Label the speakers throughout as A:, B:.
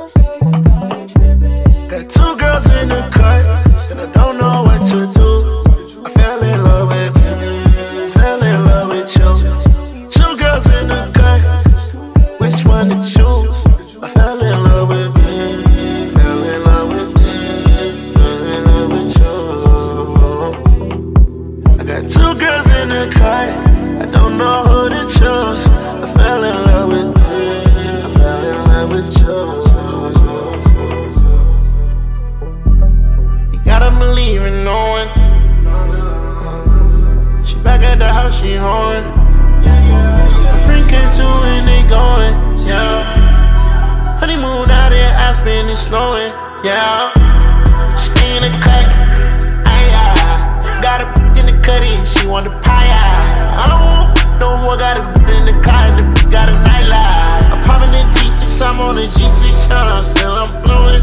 A: Got two girls in the cut, and I don't know what to do. I fell in love with you. Two girls in the cut, which one to choose? I fell in love with you. Fell in love with you. Fell in love with you. I got two girls in the cut, I don't know who to choose. I fell in love with you. I fell in love with you. Gotta believe in knowing. She back at the house, she hoeing. My friend came to and they going, yeah. Honeymoon out in Aspen, it's snowing, yeah. Stay in the cut, got a in the cutty, she want the pie, I don't want no more, got a in the car, and the got a nightlife. I'm popping the G6, I'm on the G6, still I'm flowing.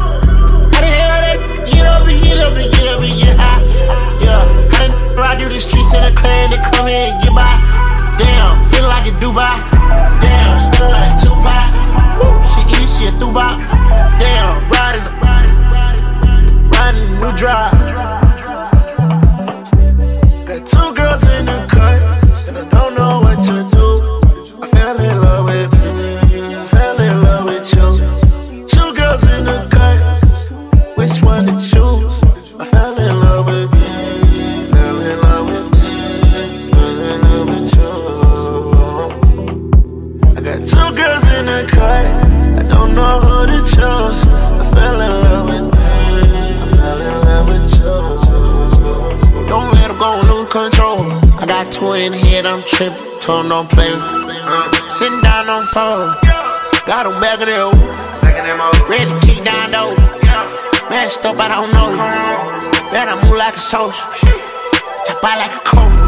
A: Get up and get up and get up and get high. Yeah, how the ride through the streets in the clan to come here and get by. Damn, feel like a Dubai. Damn, feel like Tupac. Woo, she eat, she a Dubai. Damn, riding a new drive. Got two girls in the cut, and I don't know what to do. I fell in love with you. Fell in love with you. Two girls in the cut. Which one to choose? I fell in love with you. Fell in love with you. Fell in love with you. I got two girls in the cut, I don't know who to choose. I fell in love with you. I fell in love with you. Don't let them go and lose control. I got two in the head, I'm tripping. Told them don't play. Sitting down on phone. Got them back of their ready to kick down though. Messed up, I don't know you. Man, I move like a social. Chop out like a coat.